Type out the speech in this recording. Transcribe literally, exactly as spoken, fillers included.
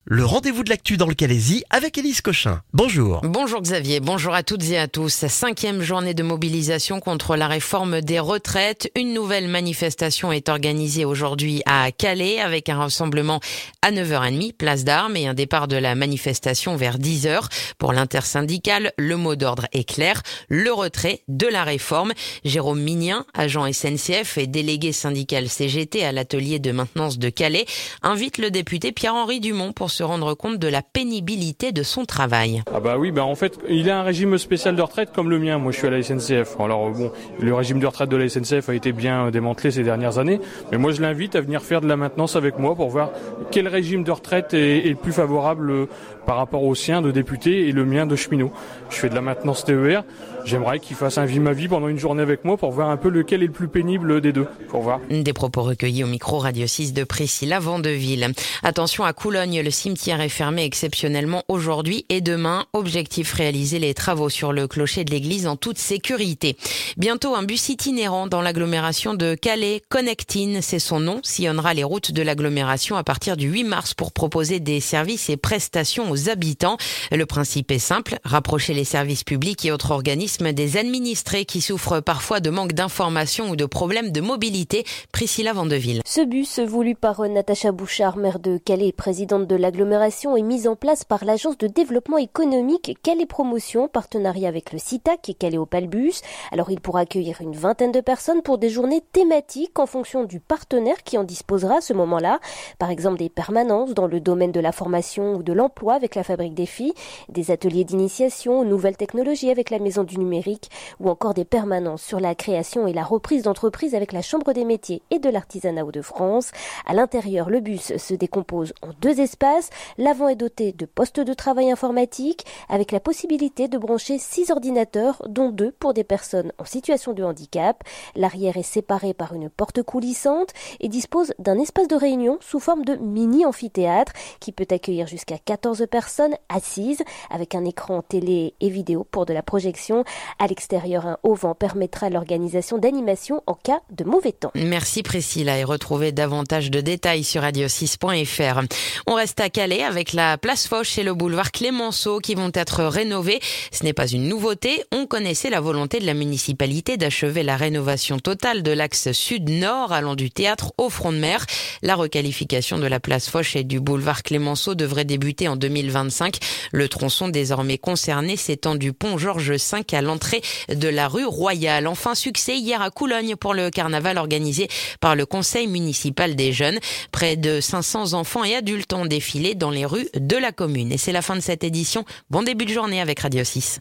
Le rendez-vous de l'actu dans le Calaisis avec Élise Cochin. Bonjour. Bonjour Xavier, bonjour à toutes et à tous. Cinquième journée de mobilisation contre la réforme des retraites. Une nouvelle manifestation est organisée aujourd'hui à Calais avec un rassemblement à neuf heures trente, place d'Armes, et un départ de la manifestation vers dix heures. Pour l'intersyndicale, le mot d'ordre est clair, le retrait de la réforme. Jérôme Mignien, agent S N C F et délégué syndical C G T à l'atelier de maintenance de Calais, invite le député Pierre-Henri Dumont pour se rendre compte de la pénibilité de son travail. Ah bah oui, bah en fait, il a un régime spécial de retraite comme le mien. Moi, je suis à la S N C F. Alors bon, le régime de retraite de la S N C F a été bien démantelé ces dernières années, mais moi je l'invite à venir faire de la maintenance avec moi pour voir quel régime de retraite est, est le plus favorable par rapport au sien de député et le mien de cheminot. Je fais de la maintenance T E R. J'aimerais qu'il fasse un vie ma vie pendant une journée avec moi pour voir un peu lequel est le plus pénible des deux. Pour voir. Des propos recueillis au micro Radio six de Priscilla Vandeville. Attention à Coulogne, le cimetière est fermé exceptionnellement aujourd'hui et demain. Objectif, réaliser les travaux sur le clocher de l'église en toute sécurité. Bientôt, un bus itinérant dans l'agglomération de Calais, Connectin, c'est son nom, sillonnera les routes de l'agglomération à partir du huit mars pour proposer des services et prestations aux habitants. Le principe est simple, rapprocher les services publics et autres organismes des administrés qui souffrent parfois de manque d'informations ou de problèmes de mobilité. Priscilla Vandeville. Ce bus, voulu par Natacha Bouchard, maire de Calais et présidente de l'agglomération, est mis en place par l'agence de développement économique Calais Promotion, partenariat avec le CITAC et Calais Opalbus. Alors il pourra accueillir une vingtaine de personnes pour des journées thématiques en fonction du partenaire qui en disposera à ce moment-là. Par exemple des permanences dans le domaine de la formation ou de l'emploi avec la Fabrique des filles, des ateliers d'initiation aux nouvelles technologies avec la Maison du numérique, ou encore des permanences sur la création et la reprise d'entreprises avec la Chambre des métiers et de l'artisanat Hauts-de-France. À l'intérieur, le bus se décompose en deux espaces. L'avant est doté de postes de travail informatique avec la possibilité de brancher six ordinateurs, dont deux pour des personnes en situation de handicap. L'arrière est séparé par une porte coulissante et dispose d'un espace de réunion sous forme de mini-amphithéâtre qui peut accueillir jusqu'à quatorze personnes assises avec un écran télé et vidéo pour de la projection. À l'extérieur, un auvent permettra l'organisation d'animations en cas de mauvais temps. Merci Priscilla, et retrouvez davantage de détails sur radio six point f r. On reste à Calais avec la place Foch et le boulevard Clémenceau qui vont être rénovés. Ce n'est pas une nouveauté, on connaissait la volonté de la municipalité d'achever la rénovation totale de l'axe sud-nord allant du théâtre au front de mer. La requalification de la place Foch et du boulevard Clémenceau devrait débuter en deux mille vingt-cinq. Le tronçon désormais concerné s'étend du pont Georges cinq à l'entrée de la rue Royale. Enfin, succès hier à Coulogne pour le carnaval organisé par le conseil municipal des jeunes. Près de cinq cents enfants et adultes ont défilé dans les rues de la commune. Et c'est la fin de cette édition. Bon début de journée avec Radio six.